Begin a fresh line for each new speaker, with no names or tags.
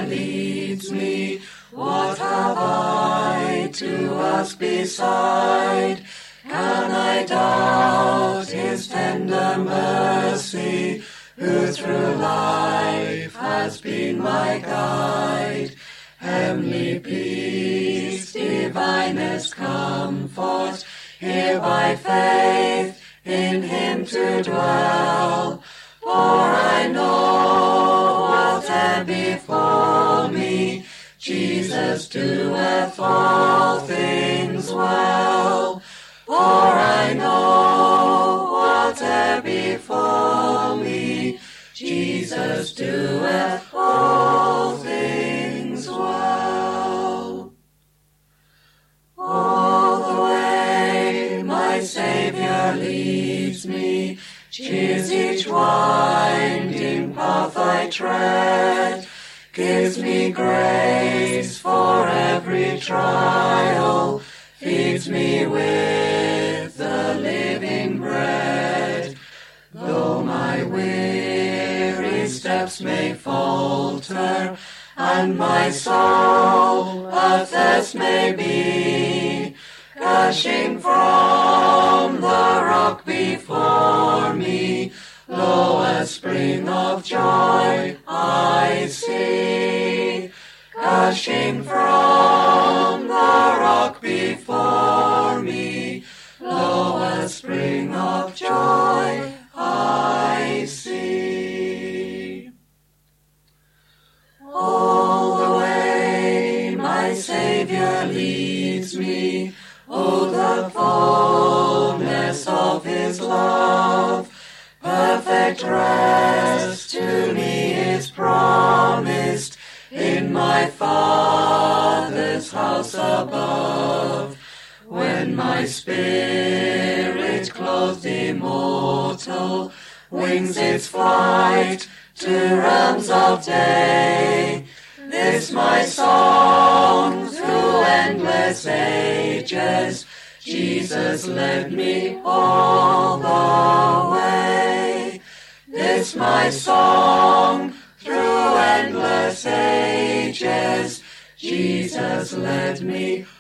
leads me. What have I to ask beside? Can I doubt his tender mercy, who through life has been my guide? Heavenly peace, divinest comfort, here by faith in him to dwell. For I know whate'er befall me, Jesus doeth all things well. For I know whate'er befall me, Jesus doeth all things well. All the way my Saviour leads me, cheers each winding path I tread, gives me grace for every trial, feeds me with the living bread. Though my weary steps may falter, and my soul athirst may be, gushing from the rock before me, lo, a spring of joy I see. Gushing from the rock before me, lo, a spring of joy I see. All the way my Saviour leads me, oh, the fullness of his love. Perfect rest to me is promised in my Father's house above. When my spirit, clothed immortal, wings its flight to realms of day, this my song through endless ages, Jesus led me all the way. This my song through endless ages, Jesus led me